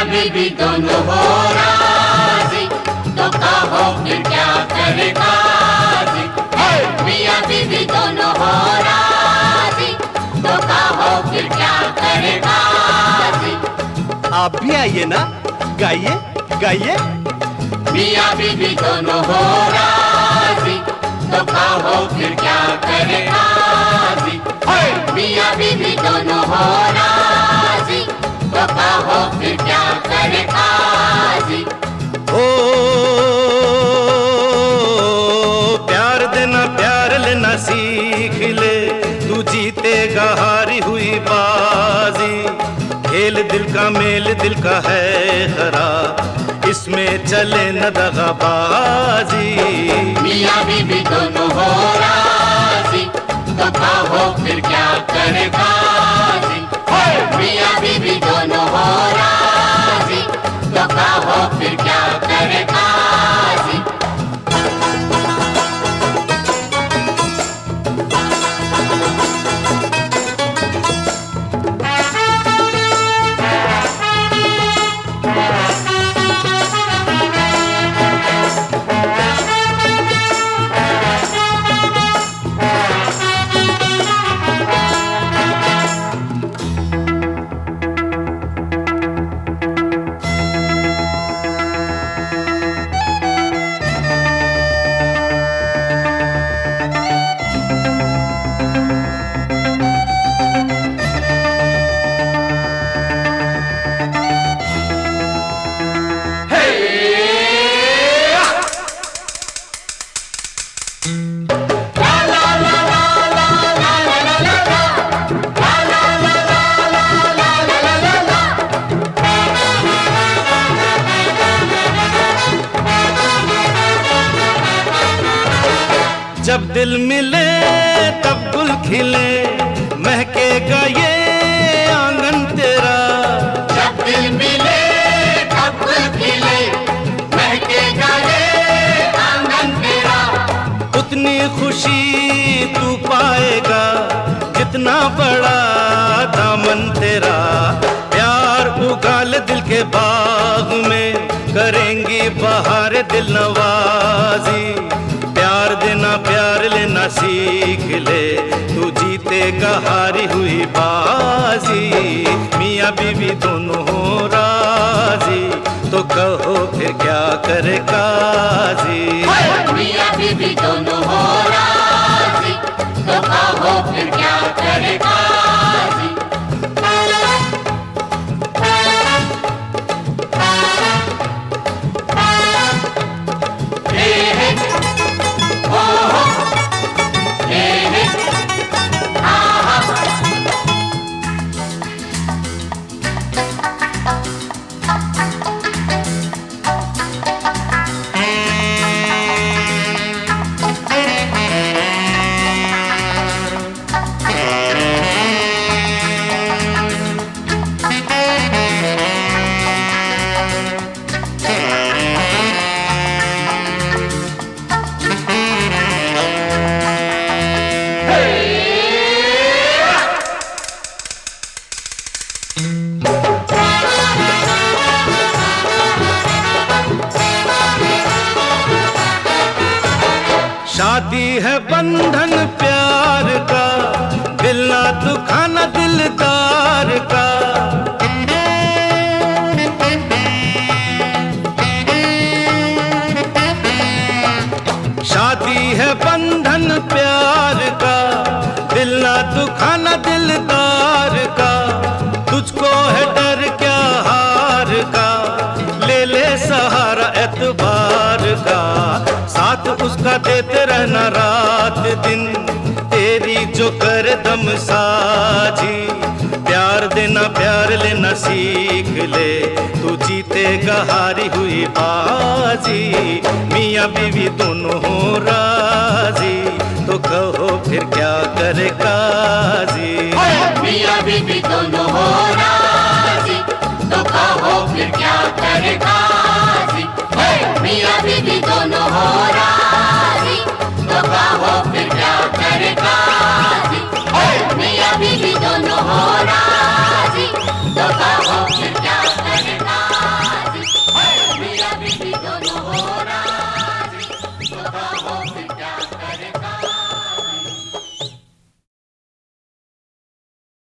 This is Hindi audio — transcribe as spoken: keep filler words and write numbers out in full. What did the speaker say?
बीवी दोनों हो राजी, तो कहो फिर क्या करे काजी। मियाँ बीवी दोनों हो राजी, तो कहो फिर क्या करे काजी। आप भी आइए ना, गाइए गाइए। मियाँ बीवी दोनों हो राजी, तो कहो फिर क्या करे काजी। मियाँ बीवी दोनों हो राजी, तो कहो फिर क्या करे काजी। ओ प्यार देना प्यार लेना सीख ले, तू जीतेगा हारी हुई बाजी। खेल दिल का मेल दिल का है खरा, इसमें चले न दगाबाजी। मियाँ बीवी दोनों हो राजी, तो कहो फिर क्या करे काजी। मियाँ बीवी दोनों हो राजी, तो कहो फिर क्या करे काजी। जब दिल मिले तब गुल खिले, महकेगा ये आंगन तेरा। जब दिल मिले तब गुल खिले, महकेगा ये आंगन तेरा। उतनी खुशी तू पाएगा जितना बड़ा दामन तेरा। प्यार उगाल दिल के बाग में, करेंगी बहार दिल नवाजी। प्यार देना प्यार लेना सीख ले, तू जीतेगा हारी हुई बाजी। मियाँ बीवी दोनों हो राजी, तो कहो फिर क्या करे काजी। मियाँ बीवी दोनों हो राजी, तो कहो फिर क्या करे काजी। शादी है बंधन प्यार का, दिल ना दुखाना दिलदार का। शादी है बंधन प्यार का, दिल ना दुखाना दिलदार का। तुझको है डर क्या हार का, ले ले सहारा एतबार का। साथ उसका देते रहना रात दिन, तेरी जो कर दम साजी। प्यार देना प्यार लेना सीख ले, तू जीतेगा हारी हुई बाजी। मियाँ बीवी दोनों हो राजी, तो कहो फिर क्या करे काजी। मियाँ बीवी दोनों हो राजी, तो कहो फिर क्या करे काजी। मियाँ बीवी दोनों हो राजी।